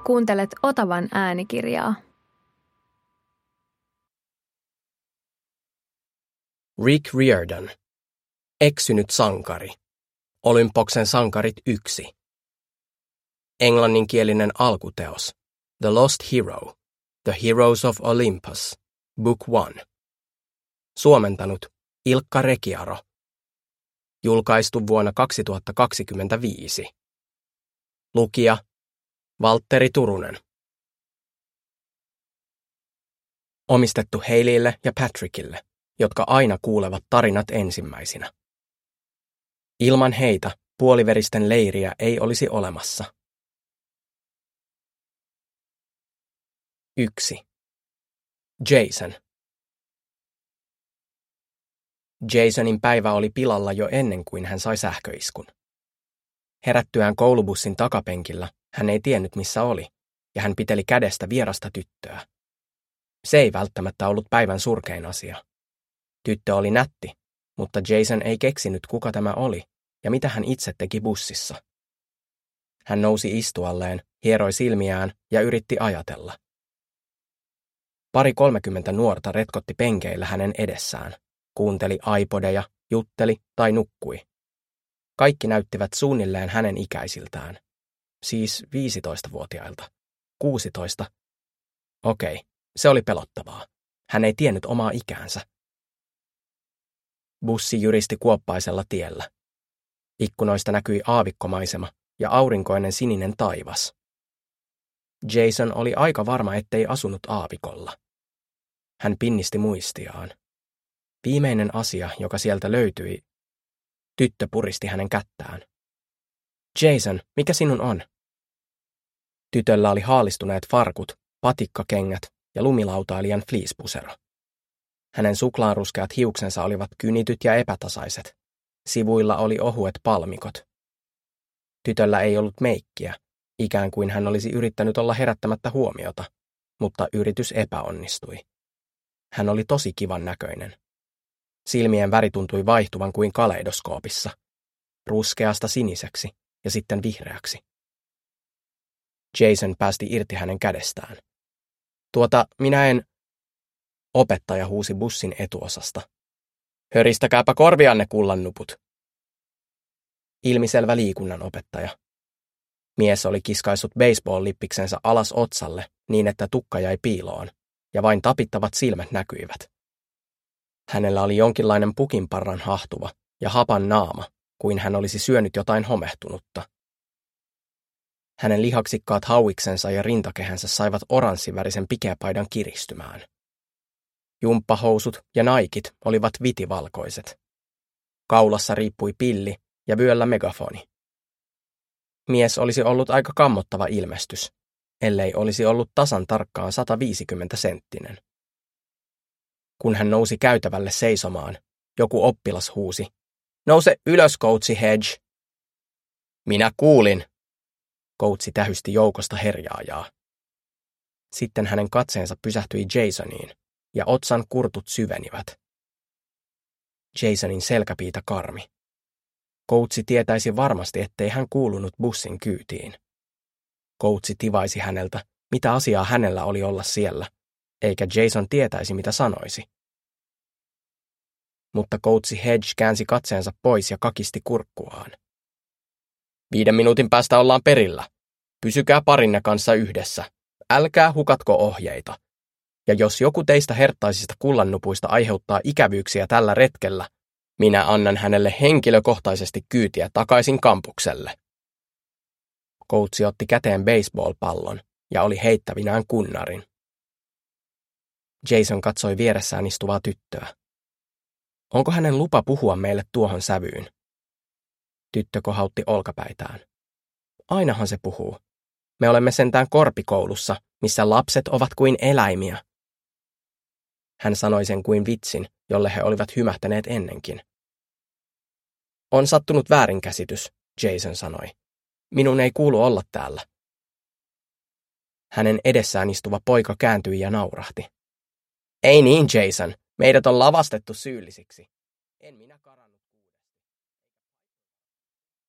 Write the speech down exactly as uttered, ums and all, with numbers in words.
Kuuntelet Otavan äänikirjaa. Rick Riordan. Eksynyt sankari. Olympoksen sankarit yksi. Englanninkielinen alkuteos. The Lost Hero. The Heroes of Olympus. Book one. Suomentanut Ilkka Rekiaro. Julkaistu vuonna kaksituhattakaksikymmentäviisi. Lukija Valtteri Turunen. Omistettu Haileylle ja Patrickille, jotka aina kuulevat tarinat ensimmäisinä. Ilman heitä puoliveristen leiriä ei olisi olemassa. yksi. Jason. Jasonin päivä oli pilalla jo ennen kuin hän sai sähköiskun. Herättyään koulubussin takapenkillä hän ei tiennyt missä oli, ja hän piteli kädestä vierasta tyttöä. Se ei välttämättä ollut päivän surkein asia. Tyttö oli nätti, mutta Jason ei keksinyt kuka tämä oli ja mitä hän itse teki bussissa. Hän nousi istualleen, hieroi silmiään ja yritti ajatella. Pari kolmekymmentä nuorta retkotti penkeillä hänen edessään, kuunteli iPodeja, jutteli tai nukkui. Kaikki näyttivät suunnilleen hänen ikäisiltään. Siis viisitoistavuotiailta. kuusitoista. Okei, se oli pelottavaa. Hän ei tiennyt omaa ikäänsä. Bussi jyristi kuoppaisella tiellä. Ikkunoista näkyi aavikkomaisema ja aurinkoinen sininen taivas. Jason oli aika varma, ettei asunut aavikolla. Hän pinnisti muistiaan. Viimeinen asia, joka sieltä löytyi. Tyttö puristi hänen kättään. Jason, mikä sinun on? Tytöllä oli haalistuneet farkut, patikkakengät ja lumilautailijan fleece-pusero. Hänen suklaanruskeat hiuksensa olivat kynityt ja epätasaiset. Sivuilla oli ohuet palmikot. Tytöllä ei ollut meikkiä, ikään kuin hän olisi yrittänyt olla herättämättä huomiota, mutta yritys epäonnistui. Hän oli tosi kivan näköinen. Silmien väri tuntui vaihtuvan kuin kaleidoskoopissa, ruskeasta siniseksi ja sitten vihreäksi. Jason päästi irti hänen kädestään. Tuota, minä en... Opettaja huusi bussin etuosasta. Höristäkääpä korvianne, kullannuput. Ilmiselvä liikunnan opettaja. Mies oli kiskaissut baseball-lippiksensä alas otsalle niin, että tukka jäi piiloon, ja vain tapittavat silmät näkyivät. Hänellä oli jonkinlainen pukinparran hahtuva ja hapan naama, kuin hän olisi syönyt jotain homehtunutta. Hänen lihaksikkaat hauiksensa ja rintakehänsä saivat oranssivärisen pikeäpaidan kiristymään. Jumppahousut ja naikit olivat vitivalkoiset. Kaulassa riippui pilli ja vyöllä megafoni. Mies olisi ollut aika kammottava ilmestys, ellei olisi ollut tasan tarkkaan sata viisikymmentä senttinen. Kun hän nousi käytävälle seisomaan, joku oppilas huusi, nouse ylös, coachi Hedge. Minä kuulin. Coachi tähysti joukosta herjaajaa. Sitten hänen katseensa pysähtyi Jasoniin, ja otsan kurtut syvenivät. Jasonin selkäpiitä karmi. Coachi tietäisi varmasti, ettei hän kuulunut bussin kyytiin. Coachi tivaisi häneltä, mitä asiaa hänellä oli olla siellä, eikä Jason tietäisi, mitä sanoisi. Mutta coachi Hedge käänsi katseensa pois ja kakisti kurkkuaan. Viiden minuutin päästä ollaan perillä. Pysykää parinne kanssa yhdessä. Älkää hukatko ohjeita. Ja jos joku teistä herttaisista kullannupuista aiheuttaa ikävyyksiä tällä retkellä, minä annan hänelle henkilökohtaisesti kyytiä takaisin kampukselle. Coachi otti käteen baseball-pallon ja oli heittävinään kunnarin. Jason katsoi vieressään istuvaa tyttöä. Onko hänen lupa puhua meille tuohon sävyyn? Tyttö kohautti olkapäitään. Ainahan se puhuu. Me olemme sentään korpikoulussa, missä lapset ovat kuin eläimiä. Hän sanoi sen kuin vitsin, jolle he olivat hymähtäneet ennenkin. On sattunut väärinkäsitys, Jason sanoi. Minun ei kuulu olla täällä. Hänen edessään istuva poika kääntyi ja naurahti. Ei niin, Jason. Meidät on lavastettu syyllisiksi. En minä karannut.